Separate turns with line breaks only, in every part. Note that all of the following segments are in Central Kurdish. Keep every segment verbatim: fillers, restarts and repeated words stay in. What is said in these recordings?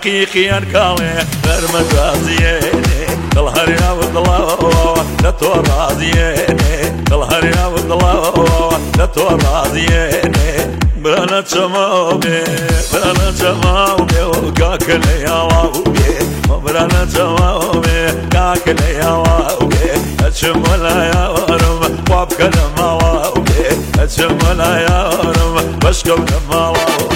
حقيقي انكالي غير مجازيني طلهر يا وضلاوة لا تورازيني طلهر يا وضلاوة لا تورازيني برانا تمامي برانا تمامي وكاكل يا واوي برانا تمامي كاكل يا واوي اتشم ولا يا ورم وابكى لما واوي اتشم ولا يا ورم بشكو لما واوي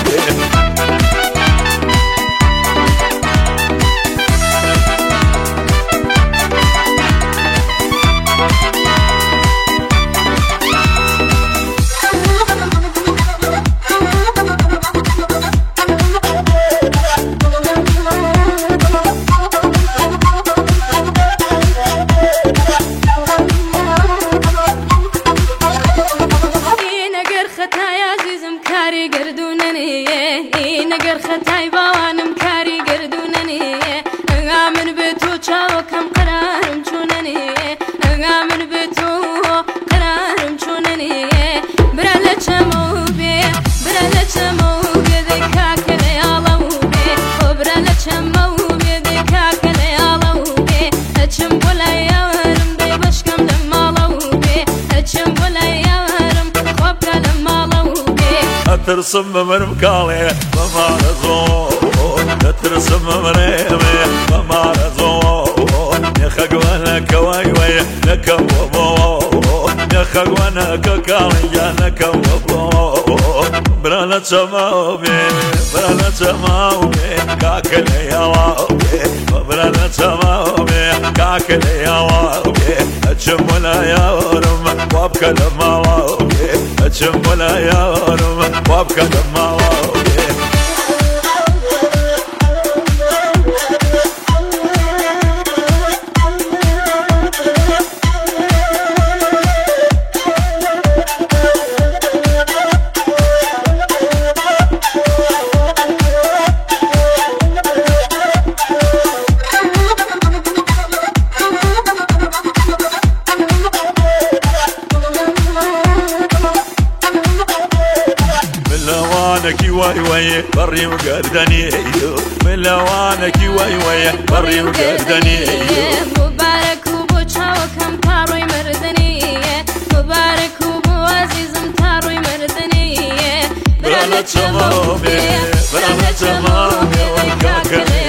نقر ختاي بوانم كاري قردونني من بيتو تشاو كم قرارم شونني من بيتو قرارم شونني برالة شمو بي برالة شمو بي ذكاك لي علوبي وبرالة شمو بي ذكاك لي علوبي اتشم بولا يارم دي بشكم لما لوبي اتشم بولا يارم خوبك لما لوبي
ترسم من مكالي ما رزون ترسم مريمي ما رزون يا خقوانا كوايوي نكوبو يا خقوانا ككالي يا نكوبو برانا تمامي برانا تمامي كاكل يا واوي برانا تمامي كاكل يا واوي اتشم ولا يا ورم وابكى لما واوي اتشم ولا يا ورم وابكى لما واوي لوانك واي واي بري وقردني من لوانك واي واي بري وقردني
مبارك وبوشا وكم تاروي مردني مبارك وبو عزيز تاروي مردني
برانا تمامي برانا تمامي